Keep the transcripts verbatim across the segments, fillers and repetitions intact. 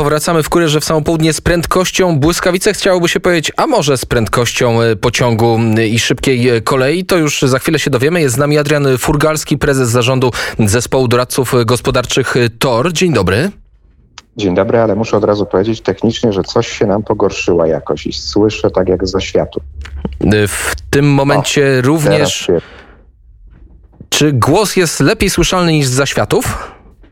powracamy w kurierze w samo południe z prędkością błyskawicy. Chciałoby się powiedzieć, a może z prędkością pociągu i szybkiej kolei. To już za chwilę się dowiemy. Jest z nami Adrian Furgalski, prezes zarządu Zespołu Doradców Gospodarczych T O R. Dzień dobry. Dzień dobry, ale muszę od razu powiedzieć technicznie, że coś się nam pogorszyła jakoś i słyszę tak jak z zaświatu. W tym momencie o, również... Się... Czy głos jest lepiej słyszalny niż z zaświatów?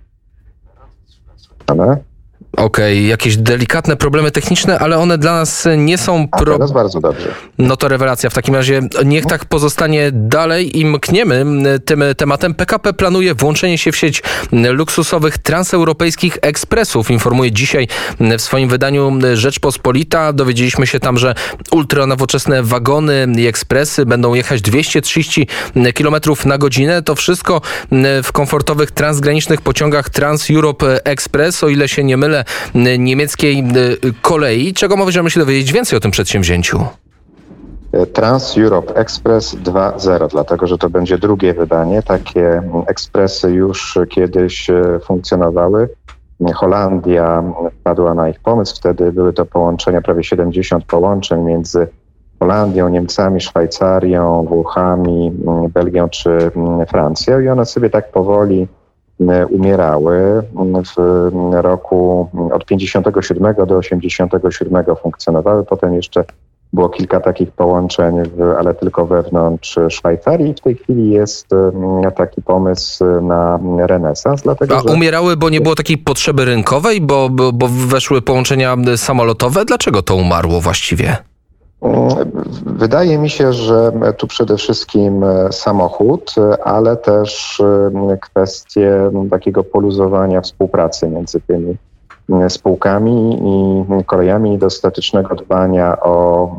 Ale... Okej, okay, jakieś delikatne problemy techniczne, ale one dla nas nie są... Pro... A teraz bardzo dobrze. No to rewelacja. W takim razie niech tak pozostanie dalej i mkniemy tym tematem. P K P planuje włączenie się w sieć luksusowych transeuropejskich ekspresów. Informuje dzisiaj w swoim wydaniu Rzeczpospolita. Dowiedzieliśmy się tam, że ultranowoczesne wagony i ekspresy będą jechać dwieście trzydzieści kilometrów na godzinę. To wszystko w komfortowych transgranicznych pociągach Trans-Europe Express, o ile się nie mylę, niemieckiej kolei. Czego możemy się dowiedzieć więcej o tym przedsięwzięciu? Trans-Europe Express dwa zero, dlatego że to będzie drugie wydanie. Takie ekspresy już kiedyś funkcjonowały. Holandia wpadła na ich pomysł. Wtedy były to połączenia, prawie siedemdziesiąt połączeń między Holandią, Niemcami, Szwajcarią, Włochami, Belgią czy Francją i one sobie tak powoli umierały. W roku od pięćdziesiątego siódmego do osiemdziesiątego siódmego funkcjonowały. Potem jeszcze było kilka takich połączeń, ale tylko wewnątrz Szwajcarii. W tej chwili jest taki pomysł na renesans. Dlatego, A że... umierały, bo nie było takiej potrzeby rynkowej, bo, bo, bo weszły połączenia samolotowe? Dlaczego to umarło właściwie? Wydaje mi się, że tu przede wszystkim samochód, ale też kwestie takiego poluzowania współpracy między tymi spółkami i kolejami i dostatecznego dbania o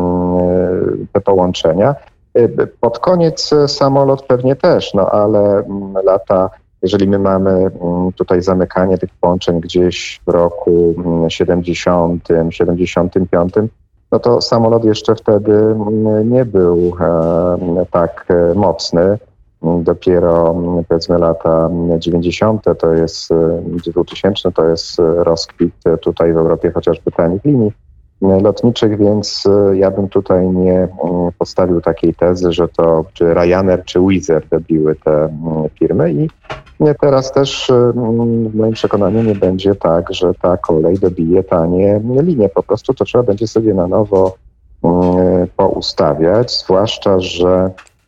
te połączenia. Pod koniec samolot pewnie też, no ale lata, jeżeli my mamy tutaj zamykanie tych połączeń gdzieś w roku siedemdziesiątym, siedemdziesiątym piątym, no to samolot jeszcze wtedy nie był e, tak mocny. Dopiero powiedzmy lata dziewięćdziesiąte to jest dwutysięczne, to jest rozkwit tutaj w Europie chociażby tanich linii lotniczych, więc ja bym tutaj nie postawił takiej tezy, że to czy Ryanair czy Wizz Air dobiły te firmy i teraz też w moim przekonaniu nie będzie tak, że ta kolej dobije tanie linie. Po prostu to trzeba będzie sobie na nowo poustawiać, zwłaszcza, że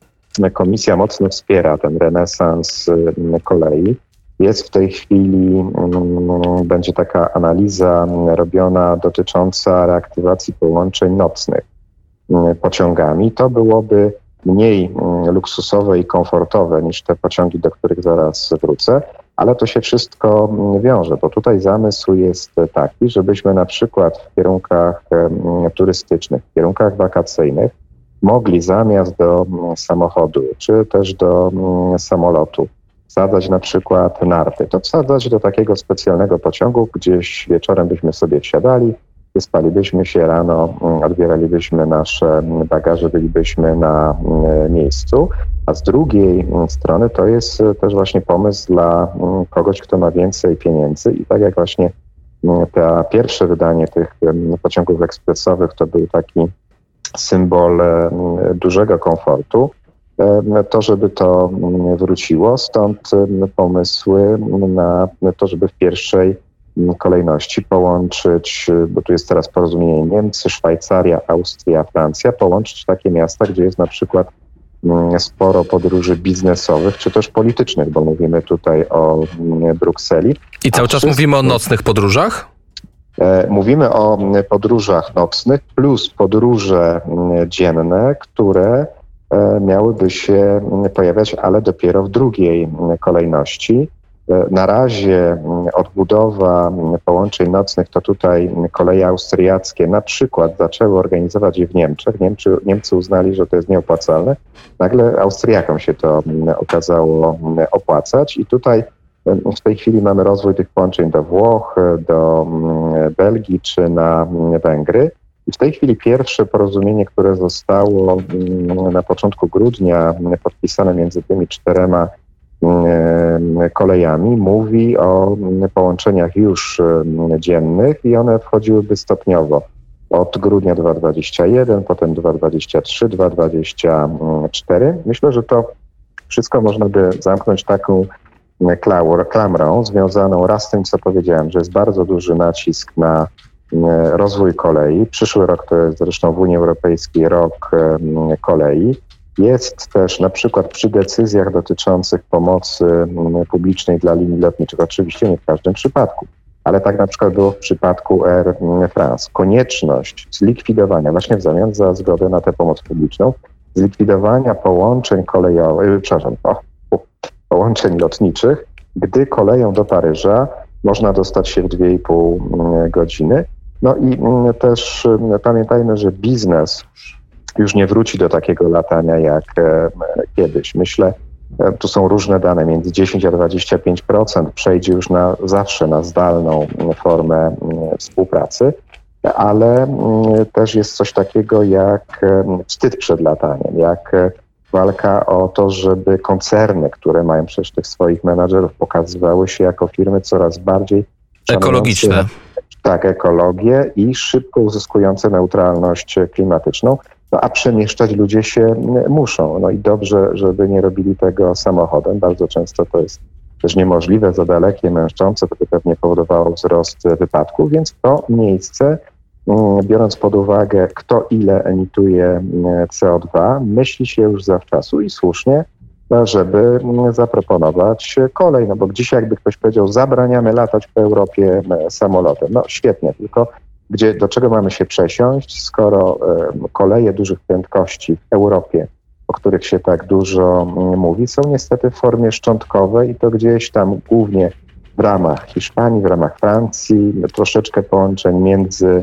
Komisja mocno wspiera ten renesans kolei. Jest w tej chwili, będzie taka analiza robiona dotycząca reaktywacji połączeń nocnych pociągami. To byłoby mniej luksusowe i komfortowe niż te pociągi, do których zaraz wrócę, ale to się wszystko wiąże, bo tutaj zamysł jest taki, żebyśmy na przykład w kierunkach turystycznych, w kierunkach wakacyjnych mogli zamiast do samochodu, czy też do samolotu wsadzać na przykład narty. To wsadzać do takiego specjalnego pociągu, gdzieś wieczorem byśmy sobie wsiadali, wyspalibyśmy się, rano odbieralibyśmy nasze bagaże, bylibyśmy na miejscu. A z drugiej strony to jest też właśnie pomysł dla kogoś, kto ma więcej pieniędzy i tak jak właśnie to pierwsze wydanie tych pociągów ekspresowych to był taki symbol dużego komfortu, to żeby to wróciło, stąd pomysły na to, żeby w pierwszej kolejności połączyć, bo tu jest teraz porozumienie Niemcy, Szwajcaria, Austria, Francja, połączyć takie miasta, gdzie jest na przykład sporo podróży biznesowych, czy też politycznych, bo mówimy tutaj o Brukseli. I cały czas mówimy o nocnych podróżach? Mówimy o podróżach nocnych plus podróże dzienne, które miałyby się pojawiać, ale dopiero w drugiej kolejności. Na razie odbudowa połączeń nocnych to tutaj koleje austriackie na przykład zaczęły organizować je w Niemczech. Niemcy, Niemcy uznali, że to jest nieopłacalne. Nagle Austriakom się to okazało opłacać i tutaj w tej chwili mamy rozwój tych połączeń do Włoch, do Belgii czy na Węgry. I w tej chwili pierwsze porozumienie, które zostało na początku grudnia podpisane między tymi czterema kolejami, mówi o połączeniach już dziennych i one wchodziłyby stopniowo. Od grudnia dwa tysiące dwudziestego pierwszego, potem dwa tysiące dwudziestego trzeciego, dwa tysiące dwudziestego czwartego. Myślę, że to wszystko można by zamknąć taką klamrą związaną raz z tym, co powiedziałem, że jest bardzo duży nacisk na rozwój kolei. Przyszły rok to jest zresztą w Unii Europejskiej rok kolei. Jest też na przykład przy decyzjach dotyczących pomocy publicznej dla linii lotniczych, oczywiście nie w każdym przypadku, ale tak na przykład było w przypadku Air France. Konieczność zlikwidowania, właśnie w zamian za zgodę na tę pomoc publiczną, zlikwidowania połączeń kolejowych, przepraszam, o, połączeń lotniczych, gdy koleją do Paryża można dostać się w dwie i pół godziny. No i też pamiętajmy, że biznes już nie wróci do takiego latania jak kiedyś. Myślę, tu są różne dane, między dziesięć a dwadzieścia pięć procent przejdzie już na zawsze na zdalną formę współpracy, ale też jest coś takiego jak wstyd przed lataniem, jak walka o to, żeby koncerny, które mają przecież tych swoich menadżerów, pokazywały się jako firmy coraz bardziej ekologiczne. Tak, ekologię i szybko uzyskujące neutralność klimatyczną, no, a przemieszczać ludzie się muszą. No i dobrze, żeby nie robili tego samochodem. Bardzo często to jest też niemożliwe, za dalekie, męczące, to by pewnie powodowało wzrost wypadków, więc to miejsce, biorąc pod uwagę, kto ile emituje C O dwa, myśli się już zawczasu i słusznie, żeby zaproponować kolej. No bo dzisiaj jakby ktoś powiedział, zabraniamy latać po Europie samolotem. No świetnie, tylko gdzie, do czego mamy się przesiąść, skoro koleje dużych prędkości w Europie, o których się tak dużo mówi, są niestety w formie szczątkowej i to gdzieś tam głównie w ramach Hiszpanii, w ramach Francji, troszeczkę połączeń między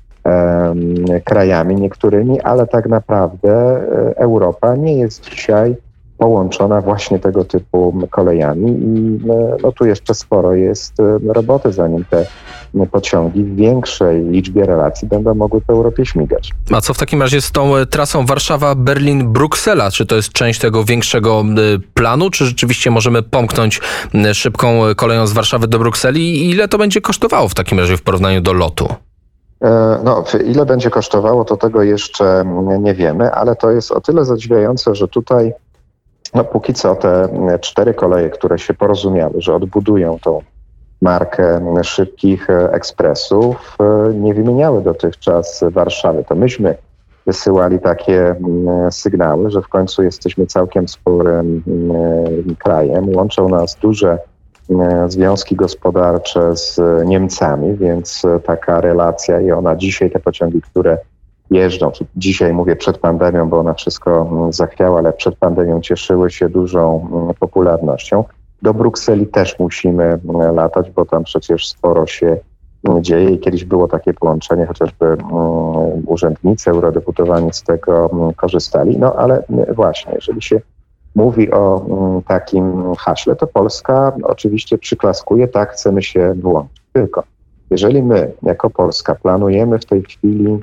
um, krajami niektórymi, ale tak naprawdę Europa nie jest dzisiaj połączona właśnie tego typu kolejami i no, tu jeszcze sporo jest roboty, zanim te pociągi w większej liczbie relacji będą mogły po Europie śmigać. A co w takim razie z tą trasą Warszawa-Berlin-Bruksela? Czy to jest część tego większego planu, czy rzeczywiście możemy pomknąć szybką koleją z Warszawy do Brukseli i ile to będzie kosztowało w takim razie w porównaniu do lotu? No, ile będzie kosztowało, to tego jeszcze nie wiemy, ale to jest o tyle zadziwiające, że tutaj no póki co te cztery koleje, które się porozumiały, że odbudują tą markę szybkich ekspresów, nie wymieniały dotychczas Warszawy. To myśmy wysyłali takie sygnały, że w końcu jesteśmy całkiem sporym krajem. Łączą nas duże związki gospodarcze z Niemcami, więc taka relacja i ona dzisiaj, te pociągi, które jeżdżą, dzisiaj mówię przed pandemią, bo ona wszystko zachwiała, ale przed pandemią cieszyły się dużą popularnością. Do Brukseli też musimy latać, bo tam przecież sporo się dzieje i kiedyś było takie połączenie, chociażby urzędnicy, eurodeputowani z tego korzystali. No ale właśnie, jeżeli się mówi o takim haśle, to Polska oczywiście przyklaskuje, tak, chcemy się włączyć. Tylko jeżeli my jako Polska planujemy w tej chwili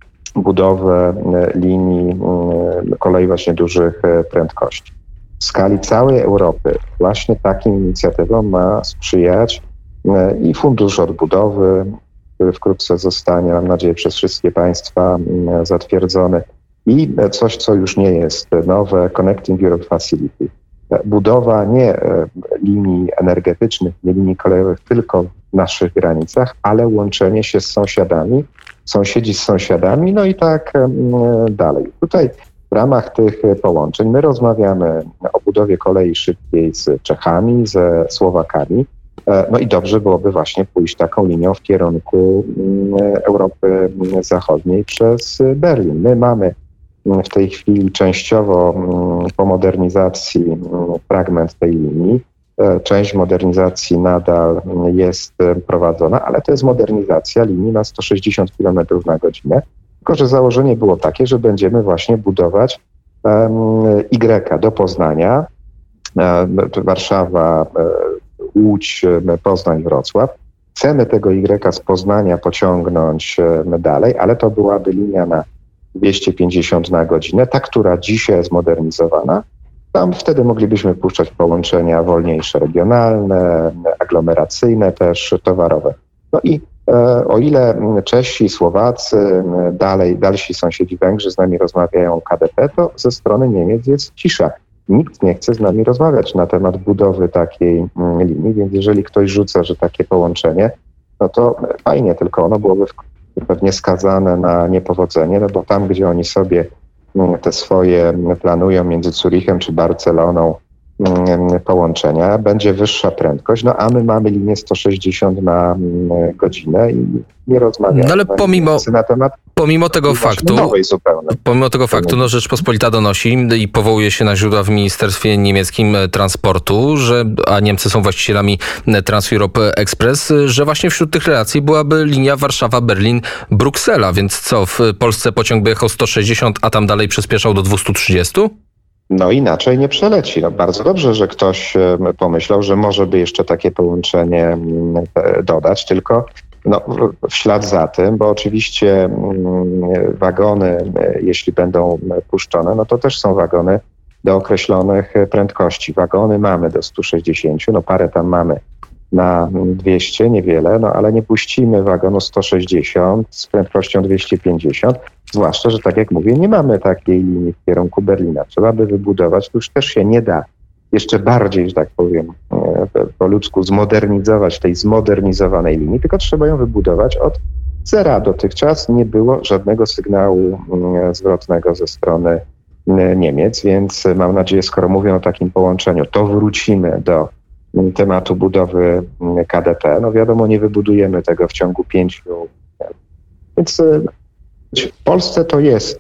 budowę linii kolei właśnie dużych prędkości. W skali całej Europy właśnie takim inicjatywom ma sprzyjać i Fundusz Odbudowy, który wkrótce zostanie, mam nadzieję, przez wszystkie państwa zatwierdzony, i coś, co już nie jest nowe, Connecting Europe Facility. Budowa nie linii energetycznych, nie linii kolejowych tylko w naszych granicach, ale łączenie się z sąsiadami, sąsiedzi z sąsiadami, no i tak dalej. Tutaj w ramach tych połączeń my rozmawiamy o budowie kolei szybkiej z Czechami, ze Słowakami, no i dobrze byłoby właśnie pójść taką linią w kierunku Europy Zachodniej przez Berlin. My mamy w tej chwili częściowo po modernizacji fragment tej linii. Część modernizacji nadal jest prowadzona, ale to jest modernizacja linii na sto sześćdziesiąt kilometrów na godzinę. Tylko że założenie było takie, że będziemy właśnie budować Y do Poznania, Warszawa, Łódź, Poznań, Wrocław. Chcemy tego Y z Poznania pociągnąć dalej, ale to byłaby linia na dwieście pięćdziesiąt na godzinę, ta, która dzisiaj jest modernizowana, Tam wtedy moglibyśmy puszczać połączenia wolniejsze, regionalne, aglomeracyjne też, towarowe. No i e, o ile Czesi, Słowacy, dalej, dalsi sąsiedzi Węgrzy z nami rozmawiają o K D P, to ze strony Niemiec jest cisza. Nikt nie chce z nami rozmawiać na temat budowy takiej linii, więc jeżeli ktoś rzuca, że takie połączenie, no to fajnie, tylko ono byłoby pewnie skazane na niepowodzenie, no bo tam, gdzie oni sobie te swoje planują między Zurichem czy Barceloną połączenia, będzie wyższa prędkość, no a my mamy linię sto sześćdziesiąt na godzinę i nie rozmawiamy no ale pomimo, na temat pomimo tego faktu, pomimo tego faktu, no Rzeczpospolita donosi i powołuje się na źródła w Ministerstwie Niemieckim Transportu, że, a Niemcy są właścicielami Trans-Europe Express, że właśnie wśród tych relacji byłaby linia Warszawa-Berlin-Bruksela, więc co, w Polsce pociąg by jechał sto sześćdziesiąt, a tam dalej przyspieszał do dwieście trzydzieści? No inaczej nie przeleci. No bardzo dobrze, że ktoś pomyślał, że może by jeszcze takie połączenie dodać, tylko no, w ślad za tym, bo oczywiście wagony, jeśli będą puszczone, no to też są wagony do określonych prędkości. Wagony mamy do stu sześćdziesięciu, no parę tam mamy na dwieście, niewiele, no ale nie puścimy wagonu sto sześćdziesiąt z prędkością dwieście pięćdziesiąt, zwłaszcza, że tak jak mówię, nie mamy takiej linii w kierunku Berlina. Trzeba by wybudować, to już też się nie da jeszcze bardziej, że tak powiem, po ludzku zmodernizować tej zmodernizowanej linii, tylko trzeba ją wybudować od zera. Dotychczas nie było żadnego sygnału zwrotnego ze strony Niemiec, więc mam nadzieję, skoro mówią o takim połączeniu, to wrócimy do tematu budowy K D P. No wiadomo, nie wybudujemy tego w ciągu pięciu lat. Więc w Polsce to jest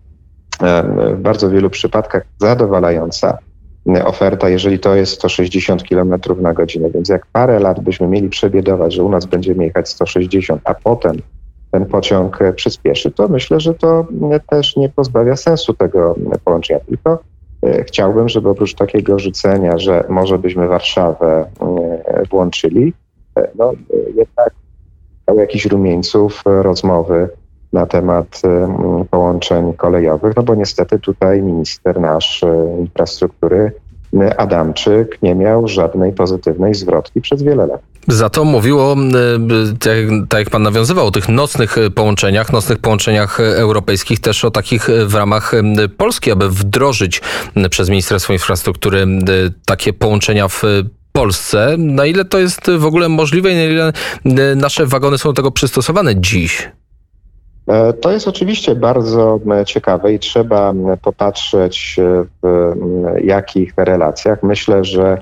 w bardzo wielu przypadkach zadowalająca oferta, jeżeli to jest sto sześćdziesiąt kilometrów na godzinę. Więc jak parę lat byśmy mieli przebiedować, że u nas będziemy jechać sto sześćdziesiąt, a potem ten pociąg przyspieszy, to myślę, że to też nie pozbawia sensu tego połączenia. Tylko chciałbym, żeby oprócz takiego rzucenia, że może byśmy Warszawę włączyli, no jednak miał jakichś rumieńców rozmowy na temat połączeń kolejowych, no bo niestety tutaj minister nasz infrastruktury Adamczyk nie miał żadnej pozytywnej zwrotki przez wiele lat. Za to mówiło, tak, tak jak pan nawiązywał, o tych nocnych połączeniach, nocnych połączeniach europejskich, też o takich w ramach Polski, aby wdrożyć przez Ministerstwo Infrastruktury takie połączenia w Polsce. Na ile to jest w ogóle możliwe i na ile nasze wagony są do tego przystosowane dziś? To jest oczywiście bardzo ciekawe i trzeba popatrzeć w jakich relacjach. Myślę, że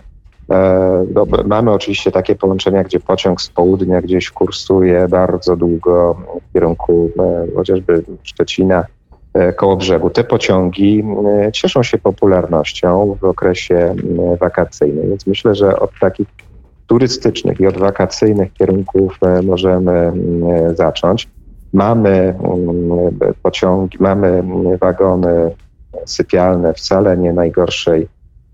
no, mamy oczywiście takie połączenia, gdzie pociąg z południa gdzieś kursuje bardzo długo w kierunku chociażby Szczecina, Kołobrzegu. Te pociągi cieszą się popularnością w okresie wakacyjnym, więc myślę, że od takich turystycznych i od wakacyjnych kierunków możemy zacząć. Mamy pociągi, mamy wagony sypialne wcale nie najgorszej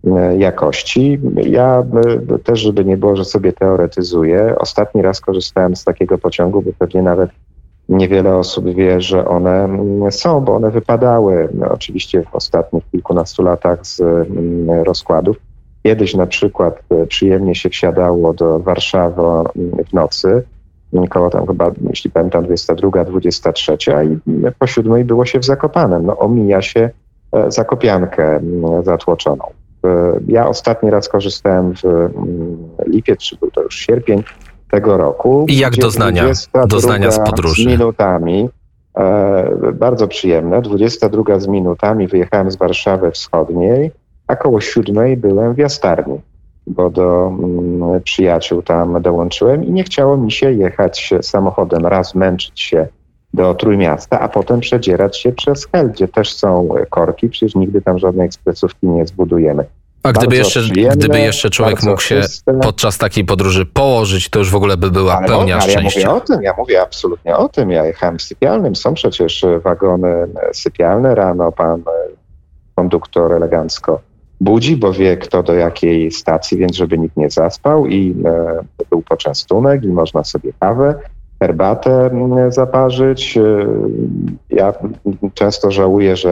jakości. Ja też, żeby nie było, że sobie teoretyzuję, ostatni raz korzystałem z takiego pociągu, bo pewnie nawet niewiele osób wie, że one są, bo one wypadały oczywiście w ostatnich kilkunastu latach z rozkładów. Kiedyś na przykład przyjemnie się wsiadało do Warszawy w nocy, koło tam chyba, jeśli pamiętam, dwudziesta druga, dwudziesta trzecia i po siódmej było się w Zakopanem. No omija się Zakopiankę zatłoczoną. Ja ostatni raz korzystałem w lipiec, czy był to już sierpień tego roku. I jak doznania, doznania z podróży? Z minutami, e, bardzo przyjemne. dwudziesta druga z minutami wyjechałem z Warszawy Wschodniej, a koło siódmej byłem w Jastarni, bo do mm, przyjaciół tam dołączyłem i nie chciało mi się jechać samochodem, raz męczyć się do Trójmiasta, a potem przedzierać się przez Hel, gdzie też są korki, przecież nigdy tam żadnej ekspresówki nie zbudujemy. A gdyby jeszcze, gdyby jeszcze człowiek mógł się czyste. podczas takiej podróży położyć, to już w ogóle by była ale pełnia no, ale szczęścia. Ja mówię o tym, ja mówię absolutnie o tym. Ja jechałem sypialnym, są przecież wagony sypialne. Rano pan konduktor elegancko budzi, bo wie kto do jakiej stacji, więc żeby nikt nie zaspał i e, był poczęstunek i można sobie kawę, herbatę zaparzyć. Ja często żałuję, że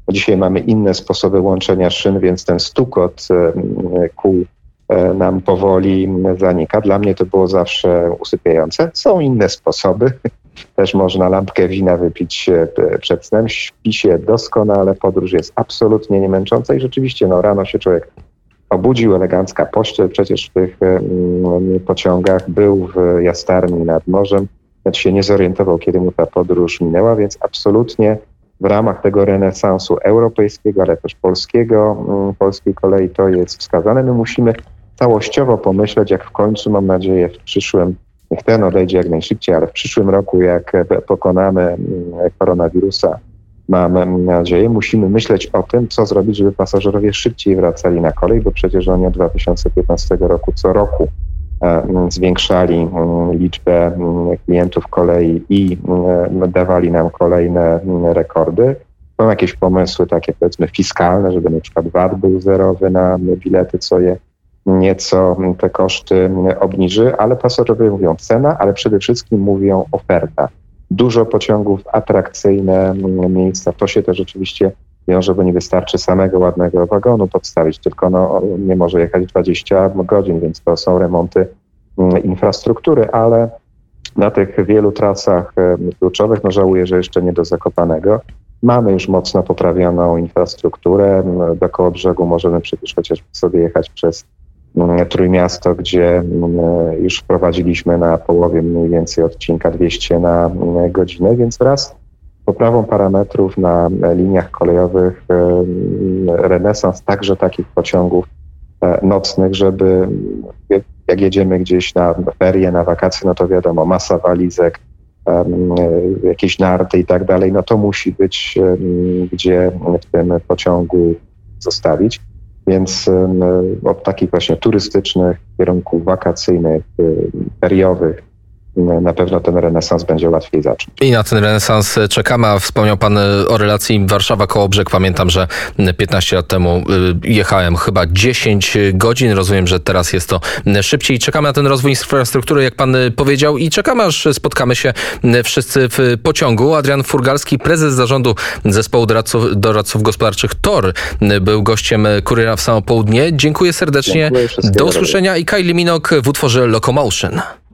Dzisiaj mamy inne sposoby łączenia szyn, więc ten stukot kół nam powoli zanika. Dla mnie to było zawsze usypiające. Są inne sposoby. Też można lampkę wina wypić przed snem. Śpi się doskonale, podróż jest absolutnie niemęcząca i rzeczywiście no, rano się człowiek obudził, elegancka pościel przecież w tych pociągach, był w Jastarni nad morzem, nawet się nie zorientował, kiedy mu ta podróż minęła, więc absolutnie w ramach tego renesansu europejskiego, ale też polskiego, polskiej kolei to jest wskazane. My musimy całościowo pomyśleć, jak w końcu, mam nadzieję, w przyszłym, niech ten odejdzie jak najszybciej, ale w przyszłym roku, jak pokonamy koronawirusa, mam nadzieję, musimy myśleć o tym, co zrobić, żeby pasażerowie szybciej wracali na kolej, bo przecież oni od dwa tysiące piętnastego roku co roku zwiększali liczbę klientów kolei i dawali nam kolejne rekordy. Są jakieś pomysły takie, powiedzmy, fiskalne, żeby na przykład V A T był zerowy na bilety, co je nieco te koszty obniży, ale pasażerowie mówią cena, ale przede wszystkim mówią oferta. Dużo pociągów, atrakcyjne miejsca, to się też oczywiście wiąże, bo nie wystarczy samego ładnego wagonu podstawić, tylko no, nie może jechać dwadzieścia godzin, więc to są remonty infrastruktury, ale na tych wielu trasach kluczowych, no żałuję, że jeszcze nie do Zakopanego, mamy już mocno poprawioną infrastrukturę. Do Kołobrzegu możemy przecież chociaż sobie jechać przez Trójmiasto, gdzie już wprowadziliśmy na połowie mniej więcej odcinka dwieście na godzinę, więc wraz z poprawą parametrów na liniach kolejowych renesans także takich pociągów nocnych, żeby jak jedziemy gdzieś na ferie, na wakacje, no to wiadomo, masa walizek, jakieś narty i tak dalej, no to musi być gdzie w tym pociągu zostawić. Więc od takich właśnie turystycznych, kierunków wakacyjnych, feriowych, na pewno ten renesans będzie łatwiej zacząć. I na ten renesans czekamy, a wspomniał pan o relacji Warszawa-Kołobrzeg. Pamiętam, że piętnaście lat temu jechałem chyba dziesięć godzin. Rozumiem, że teraz jest to szybciej. Czekamy na ten rozwój infrastruktury, jak pan powiedział, i czekamy, aż spotkamy się wszyscy w pociągu. Adrian Furgalski, prezes zarządu Zespołu Doradców, Doradców Gospodarczych T O R, był gościem Kuriera w samo południe. Dziękuję serdecznie. Dziękuję, do usłyszenia. I Kylie Minogue w utworze Locomotion.